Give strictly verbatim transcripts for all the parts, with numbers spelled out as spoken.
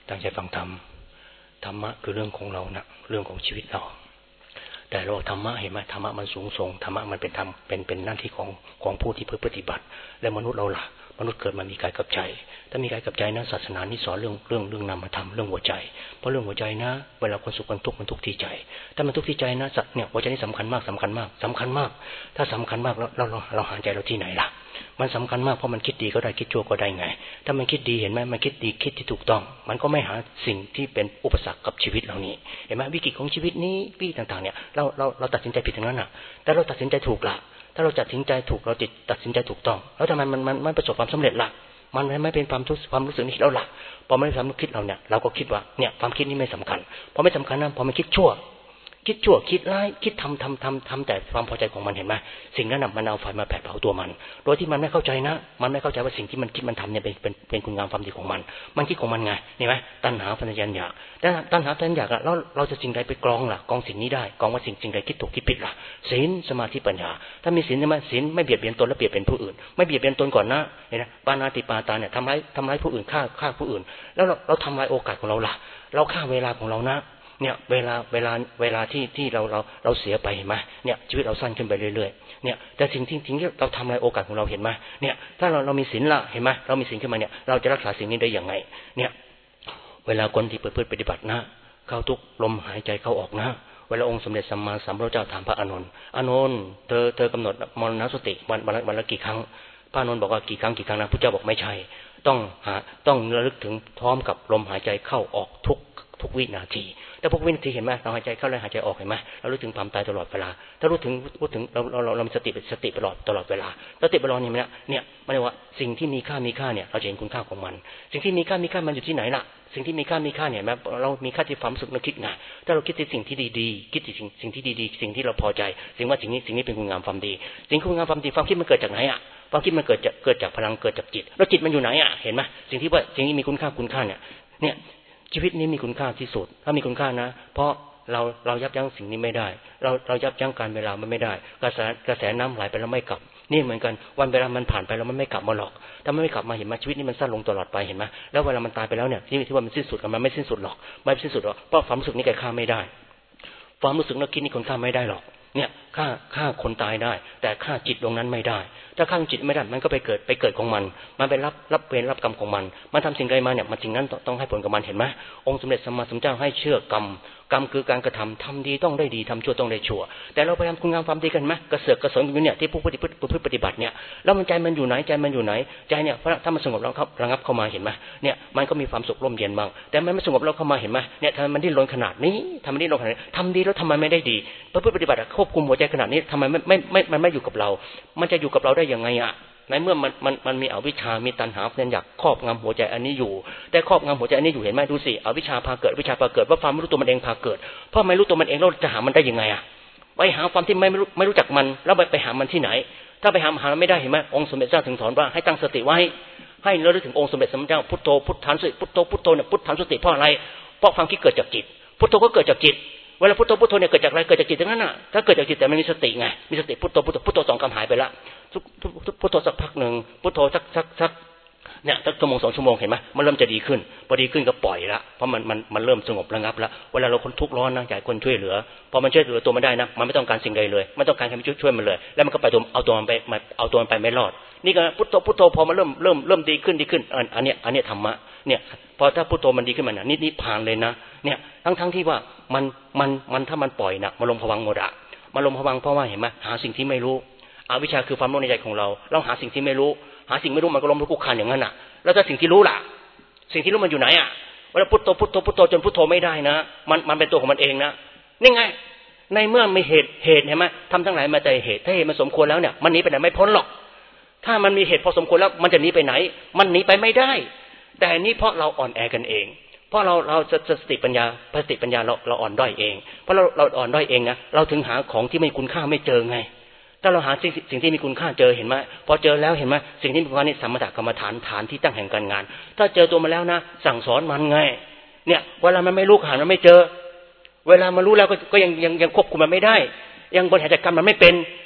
ตั้งใจฟังธรรมธรรมะคือเรื่องของเรานะเรื่องของชีวิตเราแต่เราธรรมะเห็นไหมธรรมะมันสูงส่งธรรมะมันเป็นธรรมเป็นเป็นหน้าที่ของของผู้ที่เพื่อปฏิบัติและมนุษย์เราล่ะมนุษย์เกิดมามีกายกับใจถ้ามีกายกับใจนะศาสนานี่สอนเรื่องเรื่องเรื่องนามธรรมเรื่องหัวใจเพราะเรื่องหัวใจนะเวลาคนสุขคนทุกข์มันทุกข์ที่ใจถ้ามันทุกข์ที่ใจนะเนี่ยหัวใจนี่สำคัญมากสำคัญมากสำคัญมากถ้าสำคัญมากแล้วเราเราหาใจเราที่ไหนล่ะมันสำคัญมากเพราะมันคิดดีก็ได้คิดชั่วก็ได้ไงถ้ามันคิดดีเห็นไหมมันคิดดีคิดที่ถูกต้องมันก็ไม่หาสิ่งที่เป็นอุปสรรคกับชีวิตเรานี้เห็นไหมวิกฤตของชีวิตนี้วิกฤตต่างๆเนี่ยเราเราเราตัดสินใจผิดทั้งนั้นน่ะแต่เราตัดสินใจถูกละถ้าเราตัดสินใจถูกเราตัดสินใจถูกต้องแล้วทำไมมันมันไม่ประสบความสำเร็จล่ะมันไม่เป็นความทุกข์ความรู้สึกนี้เราละพอไม่ทำคิดเราเนี่ยเราก็คิดว่าเนี่ยความคิดนี้ไม่สำคัญพอไม่สำคัญนะพอมันคิดชั่วคิดชั่วคิดร้ายคิดทำทำทำทำแต่ความพอใจของมันเห็นไหมสิ่งนั้นมันเอาไฟมาแผดเผาตัวมันโดยที่มันไม่เข้าใจนะมันไม่เข้าใจว่าสิ่งที่มันคิดมันทำเนี่ยเป็นเป็นเป็นคุณงามความดีของมันมันคิดของมันไงเห็นไหมตัณหาปัญญาอยากตัณหาปัญญาอยากเราเราจะสิ่งใดไปกรองล่ะกรองสิ่งนี้ได้กรองว่าสิ่งสิ่งใดคิดถูกคิดผิดล่ะศีลสมาธิปัญญาถ้ามีศีลใช่ไหมศีลไม่เบียดเบียนตนและเบียดเบียนผู้อื่นไม่เบียดเบียนตนก่อนนะเห็นไหมปานาติปาตาเนี่ยทำร้ายทำร้ายผู้อื่นฆ่าฆ่าผู้อื่นแล้วเราเราทำลายโอกาสของเราล่ะเราฆ่าเวลาของเรานะเนี่ยเวลาเวลาเวลาที่ที่เราเราเราเสียไปเห็นไหมเนี่ยชีวิตเราสั้นขึ้นไปเรื่อยๆเนี่ยแต่สิ่งที่ทิ้งที่เราทำลายโอกาสของเราเห็นไหมเนี่ยถ้าเราเรามีศีลละเห็นไหมเรามีศีลขึ้นมาเนี่ยเราจะรักษาสิ่งนี้ได้อย่างไงเนี่ยเวลาคนที่เพื่อปฏิบัตินะเข้าทุกลมหายใจเข้าออกนะเวลาองค์สมเด็จสัมมาสัมพุทธเจ้าถามพระอานนท์อานนท์เธอเธอกำหนดมรณสติวันวันละวันละกี่ครั้งพระอานนท์บอกว่ากี่ครั้งกี่ครั้งนะพระเจ้าบอกไม่ใช่ต้องหาต้องระลึกถึงพร้อมกับลมหายใจเข้าออกทุกทุกวินาทีแต่พวกวินาทีเห็นไหมเราหายใจเข้าและหายใจออกเห็นไหมเรารู้ถึงความตายตลอดเวลาถ้ารู้ถึงพูดถึงเราเราเราเรามีสติเป็นสติตลอดตลอดเวลาสติตลอดเนี่ยเนี่ยมันเรียกว่าสิ่งที่มีค่ามีค่าเนี่ยเราจะเห็นคุณค่าของมันสิ่งที่มีค่ามีค่ามันอยู่ที่ไหนล่ะสิ่งที่มีค่ามีค่าเนี่ยแม้เรามีค่าที่ความสุขนึกคิดไงถ้าเราคิดในสิ่งที่ดีๆคิดสิ่งสิ่งที่ดีๆสิ่งที่เราพอใจสิ่งว่าสิ่งนี้สิ่งนี้เป็นคุณงามความดีสิ่งคุณงามความดีความคิดมันเกิดจากไหนอ่ะความคิดมันเกิดจากเกิดจากพลังเกิดจากจิตแล้วจิตมันอยู่ไหนอ่ะเห็นไหมสิ่งที่ว่าสิ่งที่มีคุณค่าคุณค่าเนี่ยเนี่ยชีวิตนี้มีคุณค่าที่สุดถ้ามีคุณค่านะเพราะเราเรายับยั้งสิ่งนี้ไม่ได้เราเรายับยั้งการเวลามันไม่ได้กระแสกระแสน้ำไหลไปแล้วไม่กลับนี่เหมือนกันวันเวลามันผ่านไปแล้วมันไม่กลับมาหรอกถ้ามันไม่กลับมาเห็นไหมชีวิตนี้มันสั้นลงตลอดไปเห็นไหมแล้วเวลามันตายไปแล้วเนี่ยที่ที่ว่ามันสิ้นสุดกันมันไม่สิ้นสุดหรอกไม่สิ้นสุดหรอกเพราะความรู้สึกนี้แกฆ่าไม่ได้ความรู้สึกนึกคิดนี่คนฆ่าไม่ได้หรอกเนี่ยฆ่าฆ่าคนตายได้แต่ฆ่าจิตดวงนั้นไม่ได้ถ้าฆ่าจิตไม่ได้มันก็ไปเกิดไปเกิดของมันมันไปรับรับเวรรับกรรมของมันมันทำสิ่งใดมาเนี่ยมันสิ่งนั้นต้องให้ผลกับมันเห็นไหมองค์สมเด็จสัมมาสัมพุทธเจ้าให้เชื่อกรรมกรรมคือการกระทำทำดีต้องได้ดีทำชั่วต้องได้ชั่วแต่เราพยายามคุณงามความดีกันไหมกระเสือกกระสนอยู่เนี่ยที่ผู้ปฏิบัติผู้ปฏิบัติเนี่ยแล้วมันใจมันอยู่ไหนใจมันอยู่ไหนใจเนี่ยถ้ามันสงบแล้วระงับเข้ามาเห็นไหมเนี่ยมันก็มีความสุขร่มเย็นบ้างแต่มันไม่สงบแล้วเข้ามาเห็นไหมเนี่ยทำไมมันดิ้นรนขนาดนี้ทำไมดิ้นรนขนาดนี้ทำดีแล้วทำไมไม่ได้ดีผู้ปฏิบัติควบคุมหัวใจขนาดนี้ทำไมไม่ไม่ไม่มันไม่อยู่กับเรามันจะอยู่กับเราได้ยังไงอ่ะในเมื่อมันมันมันมีอวิชชามีตัณหาเป็นอยากครอบงำหัวใจอันนี้อยู่แต่ครอบงำหัวใจอันนี้อยู่เห็นไหมดูสิอวิชชาพาเกิดวิชชาพาเกิดว่าความไม่รู้ตัวมันเองพาเกิดเพราะไม่รู้ตัวมันเองเราจะหามันได้ยังไงอ่ะไปหาความที่ไม่รู้ไม่รู้จักมันแล้วไปไปหามันที่ไหนถ้าไปหาหามันไม่ได้เห็นไหมองค์สมเด็จเจ้าถึงสอนว่าให้ตั้งสติไว้ให้ระลึกถึงองค์สมเด็จสมเด็จเจ้าพุทโธพุทธันสติพุทโธพุทโธเนี่ยพุทธันสติเพราะอะไรเพราะความคิดเกิดจากจิตพุทโธก็เกิดจากจิตเวลาพุทโธพุทโธเนี่ยเกิดจากอะไรเกิดจากจิตทั้งนั้นน่ะถ้าเกิดจากจิตแต่ไม่มีสติไงมีสติพุทโธพุทโธพุทโธสองคำหายไปละพุทโธสักพักหนึ่งพุทโธสักสักสักเนี่ยสักชั่วโมงสองชั่วโมงเห็นไหมมันเริ่มจะดีขึ้นพอดีขึ้นก็ปล่อยละเพราะมันมันมันเริ่มสงบระงับแล้วเวลาเราคนทุกข์ร้อนนะอยากคนช่วยเหลือพอมันช่วยเหลือตัวมันได้นะมันไม่ต้องการสิ่งใดเลยไม่ต้องการใครมาช่วยช่วยมันเลยแล้วมันก็ไปตัวเอาตัวมันไปเอาตัวมันไปไม่รอดนี่ก็พุทโธพุทโธพอมันเริ่มเริ่มเริ่มดีขึ้นดีขึ้นอันเนี้ยอันเนี้ยธรรมะเนี่ยพอถ้าพุทโธมันดีขึ้นมาเนี่ยนินิพพานเลยนะเนี่ยทั้งทั้งที่ว่ามันมันมันถ้ามันปล่อยนะมาลงภวังค์หมดอะมาลงภวังค์เพราะว่าเห็นไหมหาสิ่งที่ไม่รู้อวิชชาคือความรู้ในใจของเราเราหาสิ่งที่ไม่รู้หาสิ่งไม่รู้มันก็ล้มลุกคลุกคลานอย่างนั้นอ่ะแล้วถ้าสิ่งที่รู้ล่ะสิ่งที่รู้มันอยู่ไหนอ่ะเวลาพุทโธพุทโธพุทโธจนพุทโธไม่ได้นะมันมันเป็นตัวของมันเองนะนี่ไงในเมื่อมีเหตุเหตุเห็นไหมทำทั้งหลายมาแต่เหตุถ้าเหตุมันสมควรแล้วเนี่ยมันหนีไปไหนไม่พ้นหรอกถ้ามันมีเหตุพอสมควรแล้วมันจะหนีไปไหนมันหนีไปไม่ได้แต่นี่เพราะเราอ่อนแอกันเองเพราะเราเราจะสติปัญญาสติปัญญาเราเราอ่อนด้อยเองเพราะเราเราอ่อนด้อยเองนะเราถึงหาของที่ไม่คุณค่าไม่เจอไงถ้าเราหาสิ่งสิ่งที่มีคุณค่าเจอเห็นไหมพอเจอแล้วเห็นไหมสิ่งที่มีคุณค่านี่สมถะกรรมฐานฐานที่ตั้งแห่งการงานถ้าเจอตัวมาแล้วนะสั่งสอนมันไงเนี่ยเวลามันไม่รู้หามันไม่เจอเวลามันรู้แล้วก็ก็ยังยังยังควบคุมมันไม่ได้ยังบริหารจัดการมันไม่เป็น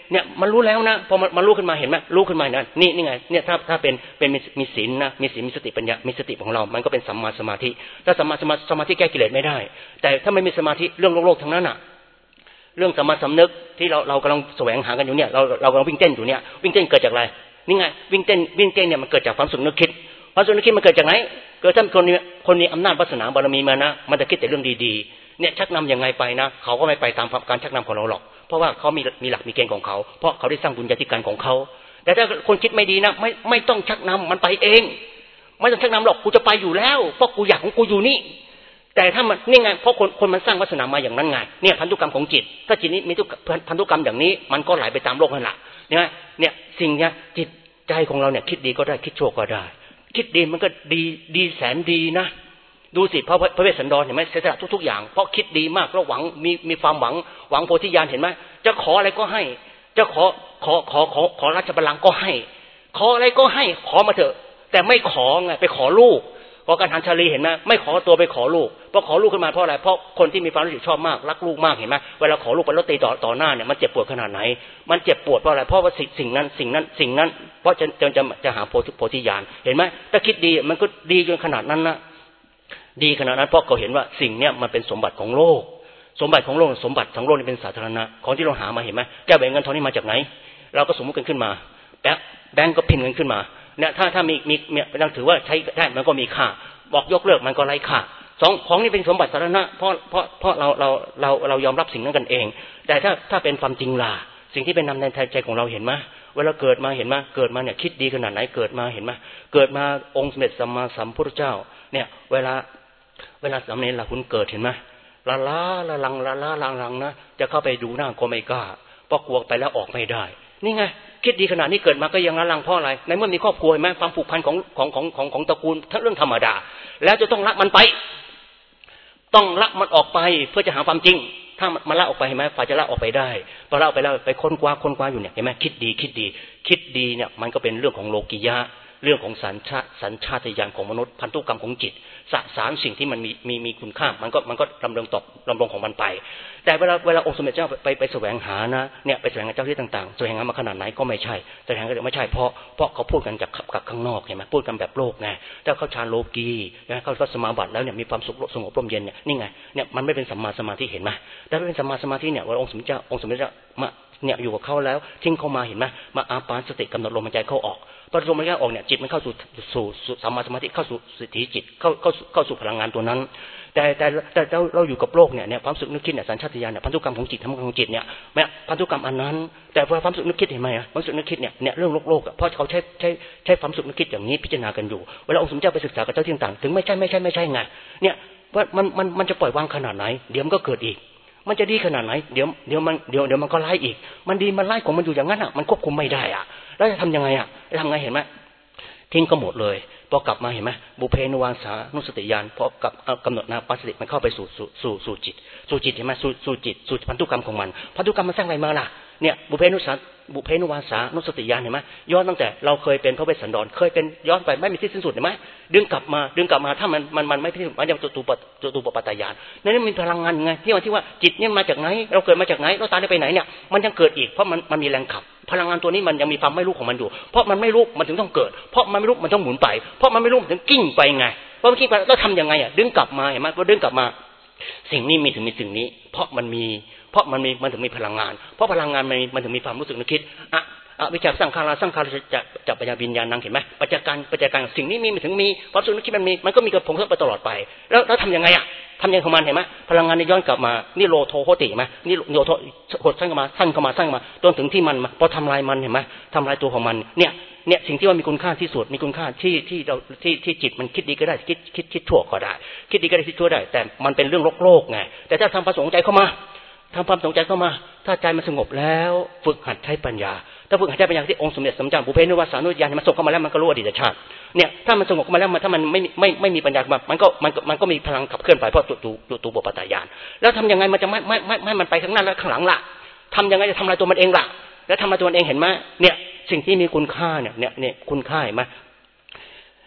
เนี่ยมันรู้แล้วนะพอมันมันรู้ขึ้นมาเห็นไหมรู้ขึ้นมานะนี่นี่ไงเนี่ยถ้าถ้าเป็นเป็นมีศีลนะมีศีลมีสติปัญญามีสติของเรามันก็เป็นสัมมาสมาธิถ้าสัมมาสมาสมาธิแก้กิเลสไม่ได้แต่ถ้าไม่มีสมาธิเรื่องโลกๆทั้งนั้นอ่ะเรื่องสัมมาสำนึกที่เราเรากำลังแสวงหากันอยู่เนี่ยเราเรากำลังวิ่งเต้นอยู่เนี่ยวิ่งเต้นเกิดจากอะไรนี่ไงวิ่งเต้นวิ่งเต้นเนี่ยมันเกิดจากความสุขนึกคิดความสุขนึกคิดมันเกิดจากไหนเกิดถ้าคนนี้คนมีอำนาจวาสนาบารมีมานะมันจะคิดแต่เรื่องดีๆเนี่ยชักนำยังไงไปนะเขาก็ไม่ไปตามการชักนำของเราหรอกเพราะว่าเขามีมีหลักมีเกณฑ์ของเขาเพราะเขาได้สร้างบุญญาธิการของเขาแต่ถ้าคนคิดไม่ดีนะไม่ไม่ต้องชักนำมันไปเองไม่ต้องชักนำหรอกกูจะไปอยู่แล้วเพราะกูอยากของกูอยู่นี่แต่ถ้ามันนี่ไงเพราะคนคนมันสร้างวาสนามาอย่างนั้นไงเนี่ยพันธุกรรมของจิตถ้าจิตนี้มีทุกพันธุกรรมอย่างนี้มันก็ไหลไปตามโลกนั่นแหละเนี่ยเนี่ยสิ่งเนี้ยจิตใจของเราเนี่ยคิดดีก็ได้คิดชั่วก็ได้คิดดีมันก็ดีดีแสนดีนะดูสิพระพระเวสสันดรเห็นไหมเสียสละทุกๆอย่างเพราะคิดดีมากแล้วหวังมีมีความหวังหวังโพธิญาณเห็นไหมจะขออะไรก็ให้จะขอขอขอขอขอราชบัลลังก์ก็ให้ขออะไรก็ให้ขอมาเถอะแต่ไม่ขอไงไปขอลูกพอการหันชาลีเห็นไหมไม่ขอตัวไปขอลูกพอขอลูกขึ้นมาเพราะอะไรเพราะคนที่มีความรู้สึกชอบมากรักลูกมากเห็นไหมเวลาขอลูกไปแล้วตีต่อต่อหน้าเนี่ยมันเจ็บปวดขนาดไหนมันเจ็บปวดเพราะอะไรเพราะว่าสิ่งสิ่งนั้นสิ่งนั้นสิ่งนั้นเพราะจะจะจะจะหาโพธิญาณเห็นไหมถ้าคิดดีมันก็ดีจนขนาดนั้นนะดีขนาดนั้นเพราะเขาเห็นว่าสิ่งเนี้ยมันเป็นสมบัติของโลกสมบัติของโลกสมบัติของโลกนี่เป็นสาธารณะของที่เราหามาเห็นไหมแก้วแหวนเงินทองนี่มาจากไหนเราก็สมมติกันขึ้นมาแบงค์แบงค์ก็พิมพ์เงินขึ้นมาเนี่ยถ้าถ้ามีมีเนี่ยต้องถือว่าใช้ได้มันก็มีค่าบอกยกเลิกมันก็ไร้ค่าสองของนี่เป็นสมบัติสาธารณะเพราะเพราะเพราะเราเราเราเรายอมรับสิ่งนั้นกันเองแต่ถ้าถ้าเป็นความจริงล่ะสิ่งที่เป็นนำในใจของเราเห็นไหมเวลาเกิดมาเห็นไหมเกิดมาเนี่ยคิดดีขนาดไหนเกิดมาเห็นไหมเกิดมาองค์สมเด็จสัมมาสัมพุทธเจ้าเนี่ยเวลาเวลาสามเณรล่ะคุณเกิดเห็นไหมละล้าละลังละล้าละลังนะจะเข้าไปดูหน้าก็ไม่กล้าเพราะกลัวไปแล้วออกไม่ได้นี่ไงคิดดีขนาดนี้เกิดมาก็ยังละลังเพราะอะไรในเมื่อมีครอบครัวเห็นไหมความผูกพันของของของของของตระกูลทั้งเรื่องธรรมดาแล้วจะต้องละมันไปต้องละมันออกไปเพื่อจะหาความจริงถ้ามันละออกไปเห็นไหมฝ่ายจะละออกไปได้พอละออกไปแล้วไปค้นคว้าค้นคว้าอยู่เนี่ยเห็นไหมคิดดีคิดดีคิดดีเนี่ยมันก็เป็นเรื่องของโลกิยะเรื่องของสัญชาสัญชาตญาณของมนุษย์พันธุกรรมของจิตสสารสิ่งที่มันมีมีมีคุณค่ามันก็มันก็ดำรงตกดำรงของมันไปแต่เวลาเวลาองค์สมเด็จเจ้าไปไปแสวงหานะเนี่ยไปแสวงหาเจ้าที่ต่างๆแสวงหามาขนาดไหนก็ไม่ใช่แสวงหาก็ไม่ใช่เพราะเพราะเขาพูดกันจากกับข้างนอกเห็นไหมพูดกันแบบโลกไงถ้าเขาฌานโลกีนะเขาเข้าสมาบัติแล้วเนี่ยมีความสุขสงบร่มเย็นเนี่ยนี่ไงเนี่ยมันไม่เป็นสัมมาสมาธิเห็นไหมแต่ถ้าเป็นสัมมาสมาธิเนี่ยเวลาองค์สมเด็จเจ้าองค์สมเด็จเจ้ามาเนี่ยอยู่กับเขาแล้วทิ้งเข้ามาเห็นไหมมาอาปานสติกำหนดลมหายใจเข้าออกพอลมหายใจออกเนี่ยจิตมันเข้าสู่สู่สัมมาสมาธิเข้าสู่สติจิตเข้าเข้าเข้าสู่พลังงานตัวนั้นแต่แต่แต่เราเราอยู่กับโลกเนี่ยเนี่ยความสุขนึกคิดเนี่ยสัญชาตญาณเนี่ยพันธุกรรมของจิตทั้งของจิตเนี่ยแม้พันธุกรรมอันนั้นแต่พอความสุขนึกคิดเห็นไหมอะความสุขนึกคิดเนี่ยเนี่ยเรื่องโลกโลกเพราะเขาใช้ใช้ใช้ความสุขนึกคิดอย่างนี้พิจารณากันอยู่เวลาองค์สมเด็จเจ้าไปศึกษากับเจ้าที่ต่างถึงไม่ใช่ไม่ใช่ไม่ใช่ไงเนี่ยว่ามันมันมันจะปล่อยวางขนาดไหนเดี๋ยวมันก็เกิดอีกมันจะดีขนาดไหนเดี๋ยวเดี๋ยวมันเดี๋ยวเดี๋ยวมันก็ไล่อีกมันดีมันไล่ของมันอยู่อย่างนั้นอ่ะมันควบคุมไม่ได้อ่ะแล้วจะทำยังไงอ่ะจะทำไงเห็นไหมทิ้งก็หมดเลยพอกลับมาเห็นไหมบุเพนุวาสานุสติญาณพอกลับกำหนดนาปัสสติมันเข้าไปสู่สู่สู่สู่จิตสู่จิตเห็นไหมสู่สู่จิตสู่พันธุกรรมของมันพันธุกรรมมันสร้างอะไรมาล่ะเนี่ยบุเพนุสาบุเพนุวาสานุสติญาณเห็นไหมย้อนตั้งแต่เราเคยเป็นพระเวสสันดรเคยเป็นย้อนไปไม่มีที่สิ้นสุดเห็นไหมดึงกลับมาดึงกลับมาถ้ามันมันมันไม่ที่มันยังตัวตัวตัวตัวปัตตญาณนั่นมีพลังงานไงที่ว่าที่ว่าจิตเนี่ยมาจากไหนเราเกิดมาจากไหนเราตายได้ไปไหนเนี่ยมันยังเกิดอีกเพราะมันมันมีแรงขับพลังงานตัวนี้มันยังมีความไม่รู้ของมันอยู่เพราะมันไม่รู้มันถึงต้องเกิดเพราะมันไม่รู้มันต้องหมุนไปเพราะมันไม่รู้มันถึงกิ้งไปไงเพราะมันกิ้งไปแล้วทำยังไงอ่ะดึงกลับมาเห็นไหมพอดึงกลับมาสิ่งนี้มีถึงมีสิ่งนี้เพราะมันมีเพราะมันมีมันถึงมีพลังงานเพราะพลังงานมันมันถึงมีความรู้สึกนึกคิดอ่ะอวิชชาสร้างคาราสร้างคาราจะจะปัญญาวิญญาณนั่งเห็นไหมปัจจัยการปัจจัยการสิ่งนี้มีมันถึงมีความรู้สึกนึกคิดมันมีมันก็มีกระพงไปตลอดไปแล้วแล้วทำยังไงอ่ะทำยังไงของมันเห็นไหมพลังงานนี่ย้อนกลับมานี่โลโทโหติไหมนี่โลโทหดสั้นเข้ามาสั้นเข้ามาสั้นเข้ามาจนถึงที่มันพอทำลายมันเห็นไหมทำลายตัวของมันเนี่ยเนี่ยสิ่งที่ว่ามีคุณค่าที่สุดมีคุณค่าที่ที่เราที่ที่จิตมันคิดดีก็ได้คิดคิดคิดชั่วก็ได้คิดดีก็ได้คิดชั่วได้แต่มันเป็นเรื่องโลกโลกไงแต่ถ้าทำประสงค์ใจเข้ามาทำความสนใจเข้ามาถ้าใจมันสงบแล้วฝึกหัดใช้ปัญญาถ้าฝึกหัดใช้ปัญญาที่องค์สมเด็จสัมมาสัมพุทธเจ้าบุเพนิวาสานุญาณมันส่งเข้ามาแล้วมันก็รู้อดีตชาติเนี่ยถ้ามันสงบเข้ามาแล้วมันถ้ามันไม่ไม่ไม่มีปัญญามันก็มันมันก็มีพลังขับเคลื่อนไปเพราะตัวตัวตัวปัตตญาณแล้วทำยังไงมันจะไม่ไม่ไม่ไม่มันไปข้างหน้าและข้างหลังล่ะทำยังไงจะทำลายตัวมันเองล่ะแล้วทำลายตัวมันเองเห็นไหมเนี่ยสิ่งที่มีคุณค่าเนี่ยเนี่ยเนี่ยคุณค่าเห็นไหม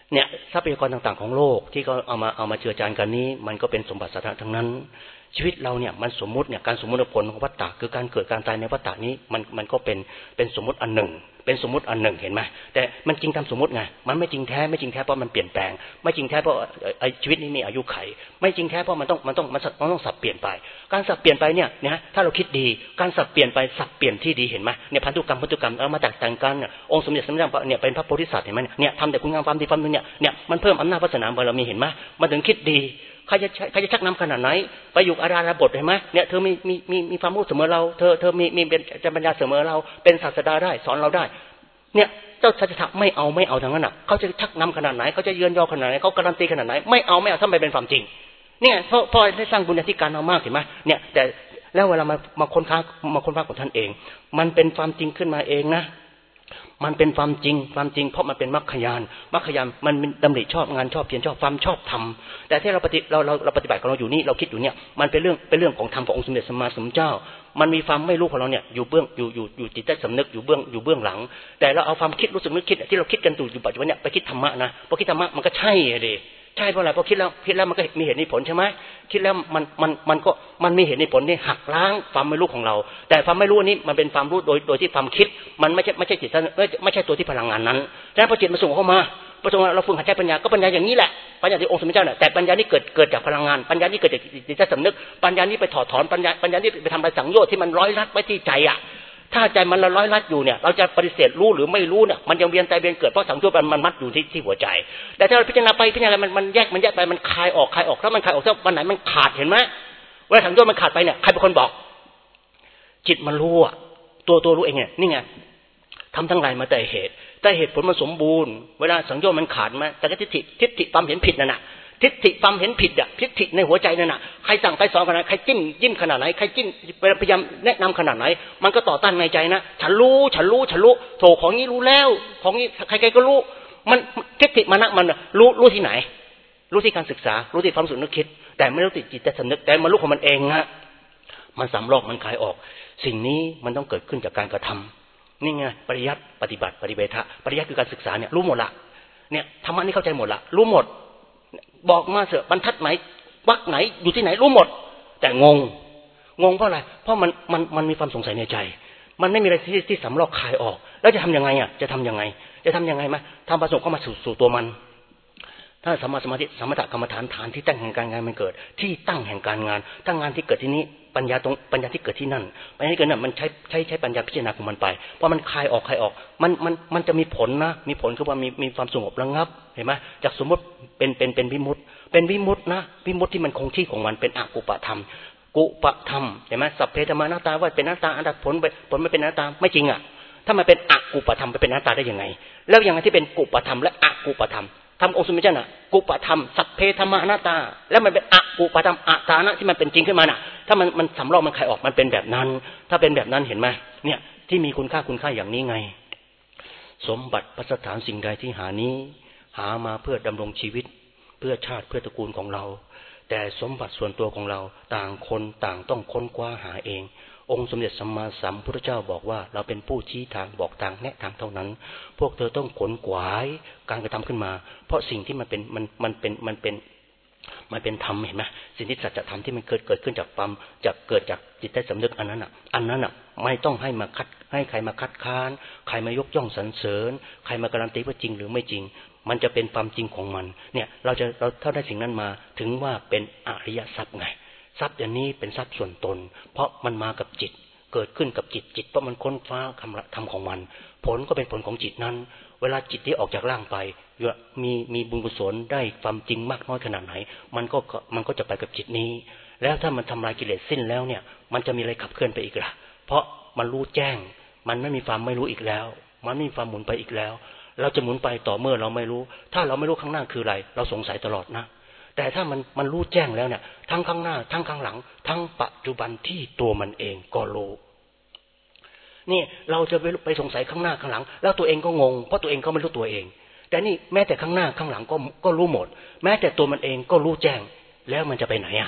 เนี่ยทรัพยากรต่างๆของโลกที่เขาเอามาเอามาเจือจานกันนี้มันก็เป็นสมบัติสาธารณะทั้งนั้นชีวิตเราเนี่ยมันสมมุติเนี่ยการสมมุติผลของวัฏฏะคือการเกิดการตายในวัฏฏะนี้มันมันก็เป็นเป็นสมมุติอันหนึ่งเป็นสมมุติอันหนึ่งเห็นไหมแต่มันจริงตามสมมุติไงมันไม่จริงแท้ไม่จริงแท้เพราะมันเปลี่ยนแปลงไม่จริงแท้เพราะไอ้ชีวิตนี้มีอายุไขไม่จริงแท้เพราะมันต้องมันต้องมันต้องสับเปลี่ยนไปการสับเปลี่ยนไปเนี่ยนะถ้าเราคิดดีการสับเปลี่ยนไปสับเปลี่ยนที่ดีเห็นไหมเนี่ยพันธุกรรมพันธุกรรมเอามาแตกต่างกันองค์สมเด็จสมเด็จเนี่ยเป็นพระโพธิสัตว์เห็นไหมเนี่ยทำแต่คุณงามความดีความนึงเนี่ยเนี่ยมันเพิ่มอำนาจวาสนาบารมีเห็นไหมมันถึงคิดดีใครจะใครจะชักนำขนาดไหนไปอยู่อาราธบทเห็นไหมเนี่ยเธอมีมีมีมีความรู้เสมอเราเธอเธอมีมีเป็นจะปัญญาเสมอเราเป็นศาสดาได้สอนเราได้เนี่ยเจ้าสัจธรรมไม่เอาไม่เอาทั้งนั้นอ่ะเขาจะชักนำขนาดไหนเขาจะเยือนยอขนาดไหนเขาการันตีขนาดไหนไม่เอาไม่เอาถ้าไม่เป็นความจริงเนี่ยเพราะพอได้สร้างบุญญาธิการเอามากเห็นไหมเนี่ยแต่แล้วเวลามามาค้นคว้ามาค้นคว้าของท่านเองมันเป็นความจริงขึ้นมาเองนะมันเป็นความจริงความจริงเพราะมันเป็นมรรคญาณมรรคญาณมันดำริชอบงานชอบเพียรชอบความชอบธรรมแต่ที่เราปฏิเราเราเราปฏิบัติของเราอยู่นี่เราคิดอยู่เนี่ยมันเป็นเรื่องเป็นเรื่องของธรรมขององค์สมเด็จสัมมาสัมพุทธเจ้ามันมีความไม่รู้ของเราเนี่ยอยู่เบื้องอยู่อยู่อยู่จิตใต้สำนึกอยู่เบื้องอยู่เบื้องหลังแต่เราเอาความคิดรู้สึกนึกคิดที่เราคิดกันอยู่ปัจจุบันเนี่ยไปคิดธรรมะนะพอคิดธรรมะมันก็ใช่เลยใช่เพราะอะไรเพราะคิดแล้วคิดแล้วมันก็มีเหตุมีผลใช่ไหมคิดแล้วมันมันมันก็มันมีเหตุมีผลที่หักล้างความไม่รู้ของเราแต่ความไม่รู้นี้มันเป็นความรู้โดยโดยที่ความคิดมันไม่ใช่ไม่ใช่จิตไม่ไม่ใช่ตัวที่พลังงานนั้นดังนั้นพอจิตมันส่งเข้ามาพอส่งเราฝึกหัดใช้ปัญญาก็ปัญญาอย่างนี้แหละปัญญาที่องค์สมเด็จเจ้าเนี่ยแต่ปัญญานี้เกิดเกิดจากพลังงานปัญญานี้เกิดจากจิตใต้สำนึกปัญญานี้ไปถอดถอนปัญญาปัญญานี้ไปทำลายสังโยชน์ที่มันร้อยรัดไว้ที่ใจอ่ะถ้าใจมันร้อยรัดอยู่เนี่ยเราจะปฏิเสธรู้หรือไม่รู้เนี่ยมันยังเวียนใจเวียนเกิดเพราะสังโยชน์มันมัดอยู่ที่ที่หัวใจแต่ถ้าเราพิจารณาไปพิจารณามันมันแยกมันแยกไปมันคลายออกคลายออกถ้ามันคลายออกถ้าวันไหนมันขาดเห็นไหมเวลาสังโยชน์มันขาดไปเนี่ยใครเป็นคนบอกจิตมันรู้อ่ะตัวตัวรู้เองเนี่ยนี่ไงทำทั้งหลายมาแต่เหตุแต่เหตุผลมันสมบูรณ์เวลาสังโยชน์มันขาดมาแต่ทิฏฐิทิฏฐิความเห็นผิดนั่นน่ะทิฏฐิความเห็นผิดอ่ะทิฏฐิในหัวใจนั่นน่ะใครสั่งใครสอนขนาดไหนใครจิ้มจิ้มขนาดไหนใครจิ้มพยายามแนะนำขนาดไหนมันก็ต่อต้านในใจนะฉันรู้ฉันรู้ฉันรู้โถของนี้รู้แล้วของนี้ใครๆก็รู้มันทิฏฐิมานะมันรู้รู้ที่ไหนรู้ที่การศึกษารู้ที่ความรู้สึกนึกคิดแต่ไม่รู้ติดจิตแต่สำนึกแต่มันรู้ของมันเองฮะมันสำรอกมันคลายออกสิ่งนี้มันต้องเกิดขึ้นจากการกระทำนี่ไงปริยัติปฏิบัติปฏิเวทะปริยัติคือการศึกษาเนี่ยรู้หมดละเนี่ยธรรมะนี่เข้าใจหมดละรู้หมดบอกมาเถอะบรรทัดไหนวรรคไหนอยู่ที่ไหนรู้หมดแต่งงงงเพราะอะไรเพราะมันมันมันมีความสงสัยในใจมันไม่มีอะไรที่ที่สำรอกคลายออกแล้วจะทำยังไงอ่ะจะทำยังไงจะทำยังไงไหมทำประสบเข้ามาสู่สู่ตัวมันถ้าสมาสมาธิสมถกรรมฐานฐานที่ตั้งแห่งการงานมันเกิดที่ตั้งแห่งการงานตั้งงานที่เกิดที่นี้ปัญญาตรงปัญญาที่เกิดที่นั่นปัญญาที่เกิดนั่นมันใช้ใช้ใช้ปัญญาพิจารณาของมันไปเพราะมันคลายออกคลายออกมันมันมันจะมีผลนะมีผลคือว่ามีมีความสงบระงับเห็นไหมจากสมมติเป็นเป็นเป็นวิมุตติเป็นวิมุตตินะวิมุตติที่มันคงที่ของมันเป็นอกุปธรรมกุปธรรมเห็นไหมสัพเพธรรมานาตาว่าเป็นหน้าตาอันดับผลผลไม่เป็นหน้าตาไม่จริงอ่ะถ้ามันเป็นอกุปธรรมไปเป็นหน้าตาได้ยังไงแล้วยังไงที่เป็นกุปธรรมและอกุปธรรมทำองค์สมเด็จเจ้าน่ะกุปธรรมสัพเพธรรมานาตาแล้วมันเป็นอกุปธรรมอัตตานะที่มันเป็นจริงขึ้นมาน่ะถ้ามันมันสำรอกมันคลายออกมันเป็นแบบนั้นถ้าเป็นแบบนั้นเห็นไหมเนี่ยที่มีคุณค่าคุณค่าอย่างนี้ไงสมบัติพัสถานสิ่งใดที่หานี้หามาเพื่อดำรงชีวิตเพื่อชาติเพื่อตระกูลของเราแต่สมบัติส่วนตัวของเราต่างคนต่างต้องค้นคว้าหาเององค์สมเด็จสัมมาสัมพุทธเจ้าบอกว่าเราเป็นผู้ชี้ทางบอกทางแนะทางเท่านั้นพวกเธอต้องขนขวายการกระทำขึ้นมาเพราะสิ่งที่มันเป็นมันมันเป็นมันเป็นมันเป็นธรรมเห็นไหมสิ่งที่สัจธรรมที่มันเกิดเกิดขึ้นจากความจากเกิดจากจิตใต้สำนึกอันนั้นอ่ะอันนั้นอ่ะไม่ต้องให้มาคัดให้ใครมาคัดค้านใครมายกย่องสรรเสริญใครมาการันตีว่าจริงหรือไม่จริงมันจะเป็นความจริงของมันเนี่ยเราจะเราถ้าได้สิ่งนั้นมาถึงว่าเป็นอริยทรัพย์ไงทรัพย์อย่างนี้เป็นทรัพย์ส่วนตนเพราะมันมากับจิตเกิดขึ้นกับจิตจิตเพราะมันค้นฟ้าคำธรรมของมันผลก็เป็นผลของจิตนั้นเวลาจิตที่ออกจากร่างไปมีมีบุญกุศลได้ความจริงมากน้อยขนาดไหนมันก็มันก็จะไปกับจิตนี้แล้วถ้ามันทำลายกิเลสสิ้นแล้วเนี่ยมันจะมีอะไรขับเคลื่อนไปอีกล่ะเพราะมันรู้แจ้งมันไม่มีความไม่รู้อีกแล้วมันไม่มีความหมุนไปอีกแล้วเราจะหมุนไปต่อเมื่อเราไม่รู้ถ้าเราไม่รู้ข้างหน้าคืออะไรเราสงสัยตลอดนะแต่ถ้ามันมันรู้แจ้งแล้วเนี่ยทั้งข้างหน้าทั้งข้างหลังทั้งปัจจุบันที่ตัวมันเองก็รู้นี่เราจะไปไปสงสัยข้างหน้าข้างหลังแล้วตัวเองก็งงเพราะตัวเองก็ไม่รู้ตัวเองแต่นี่แม้แต่ข้างหน้าข้างหลังก็ก็รู้หมดแม้แต่ตัวมันเองก็รู้แจ้งแล้วมันจะไปไหนอ่ะ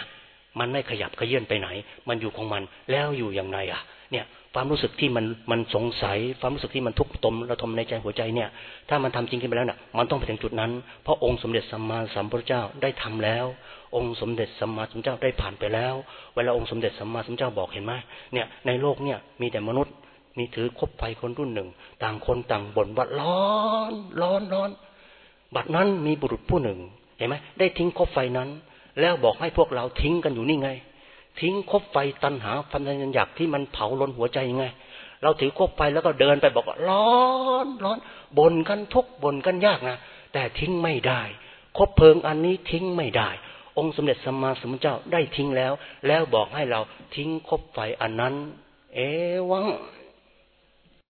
มันไม่ขยับขยื่นไปไหนมันอยู่ของมันแล้วอยู่อย่างไรอ่ะเนี่ยความรู้สึกที่มันมันสงสัยความรู้สึกที่มันทุกข์ตมระทมในใจหัวใจเนี่ยถ้ามันทำจริงขึ้นไปแล้วเนี่ยมันต้องไปถึงจุดนั้นเพราะองค์สมเด็จสัมมาสัมพุทธเจ้าได้ทำแล้วองค์สมเด็จสัมมาสัมพุทธเจ้าได้ผ่านไปแล้วเวลาองค์สมเด็จสัมมาสัมพุทธเจ้าบอกเห็นไหมเนี่ยในโลกเนี่ยมีแต่มนุษย์มีถือคบไฟคนรุ่นหนึ่งต่างคนต่างบ่นว่าร้อนร้อนร้อนบัดนั้นมีบุรุษผู้หนึ่งเห็นไหมได้ทิ้งคบไฟนั้นแล้วบอกให้พวกเราทิ้งกันอยู่นี่ไงทิ้งคบไฟตัณหาความอยากที่มันเผาล้นหัวใจยังไงเราถือคบไฟแล้วก็เดินไปบอกว่าร้อนร้อนบ่นกันทุกข์บ่นกันยากนะแต่ทิ้งไม่ได้คบเพลิงอันนี้ทิ้งไม่ได้องค์สมเด็จสัมมาสัมพุทธเจ้าได้ทิ้งแล้วแล้วบอกให้เราทิ้งคบไฟอันนั้นเอวัง